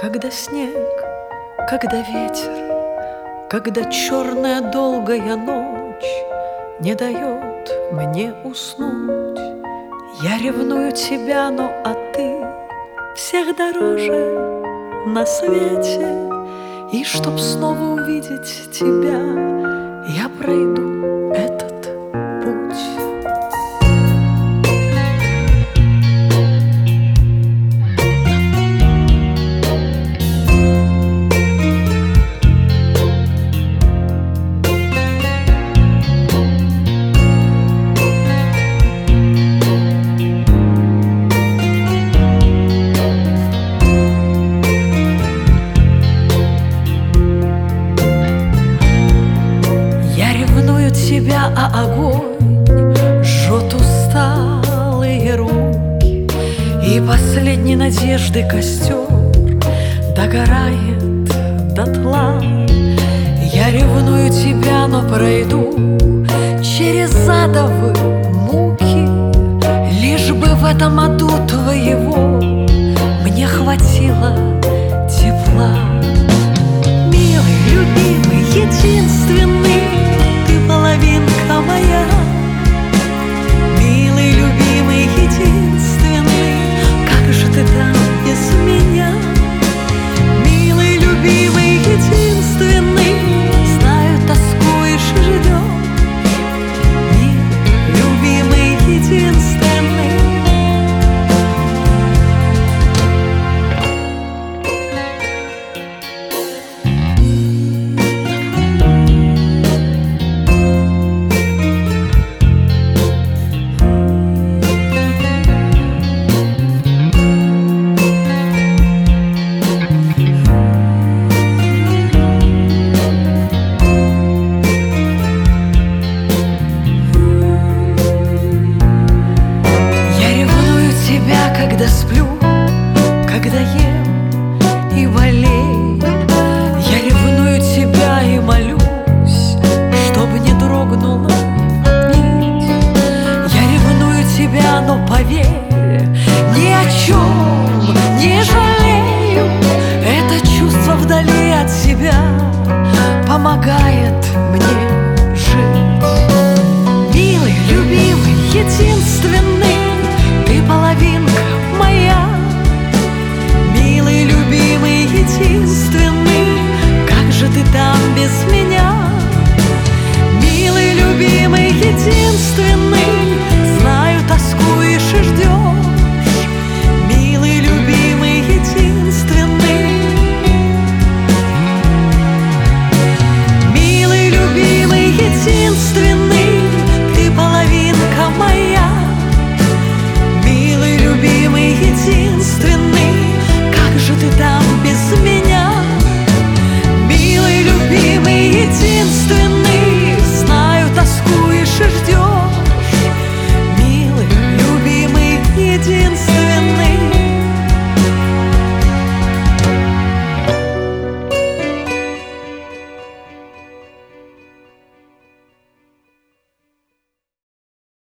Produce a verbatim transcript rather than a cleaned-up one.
Когда снег, когда ветер, когда черная долгая ночь не дает мне уснуть, я ревную тебя, но а ты всех дороже на свете. И чтоб снова увидеть тебя, я пройду этот путь. Тебя, а огонь жжет усталые руки, и последней надежды костер догорает дотла. Я ревную тебя, но пройду через адовы муки, лишь бы в этом аду твоего мне хватило тепла.